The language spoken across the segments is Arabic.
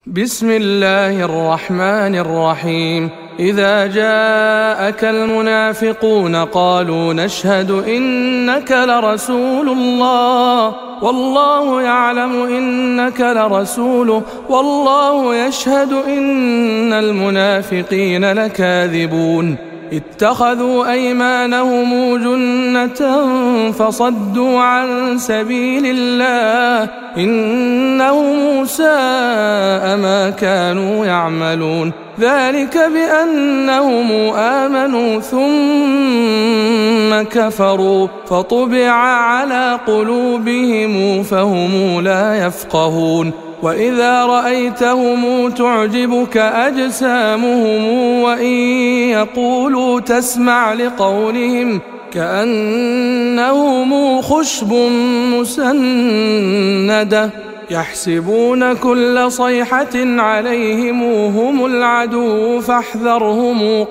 بسم الله الرحمن الرحيم. إذا جاءك المنافقون قالوا نشهد إنك لرسول الله والله يعلم إنك لرسوله والله يشهد إن المنافقين لكاذبون. اتخذوا أيمانهم جنة فصدوا عن سبيل الله إنهم ساء ما كانوا يعملون. ذلك بأنهم آمنوا ثم كفروا فطبع على قلوبهم فهم لا يفقهون. وإذا رأيتهم تعجبك أجسامهم وإن يقولوا تسمع لقولهم كأنهم خشب مسندة يحسبون كل صيحة عليهم هم العدو فاحذرهم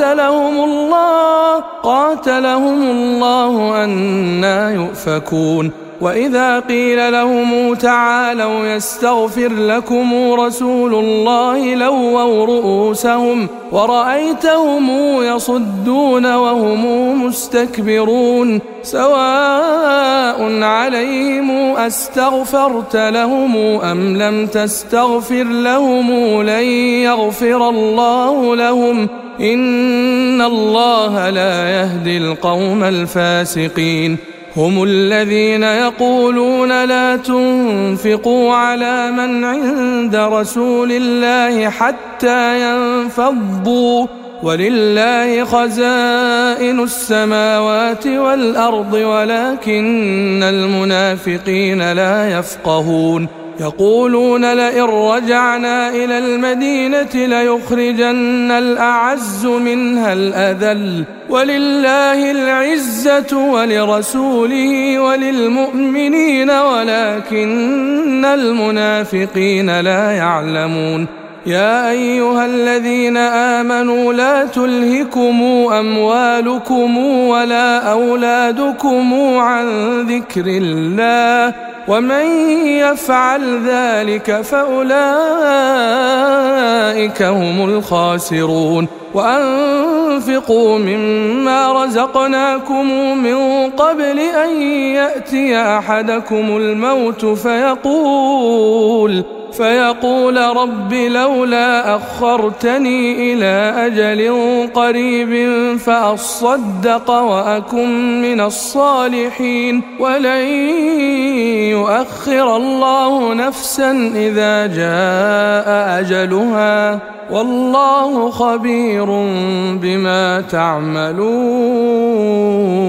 قاتلهم الله أنى يؤفكون. وإذا قيل لهم تعالوا يستغفر لكم رسول الله لووا رؤوسهم ورأيتهم يصدون وهم مستكبرون. سواء عليهم أستغفرت لهم أم لم تستغفر لهم لن يغفر الله لهم إن الله لا يهدي القوم الفاسقين. هم الذين يقولون لا تنفقوا على من عند رسول الله حتى ينفضوا ولله خزائن السماوات والأرض ولكن المنافقين لا يفقهون. يقولون لئن رجعنا إلى المدينة ليخرجن الأعز منها الأذل ولله العزة ولرسوله وللمؤمنين ولكن المنافقين لا يعلمون. يا أيها الذين آمنوا لا تلهكم أموالكم ولا أولادكم عن ذكر الله ومن يفعل ذلك فأولئك هم الخاسرون. وأنفقوا مما رزقناكم من قبل أن يأتي أحدكم الموت فيقول رب لولا أخرتني إلى أجل قريب فأصدق وأكن من الصالحين ولن يؤخر الله نفسا إذا جاء أجلها والله خبير بما تعملون.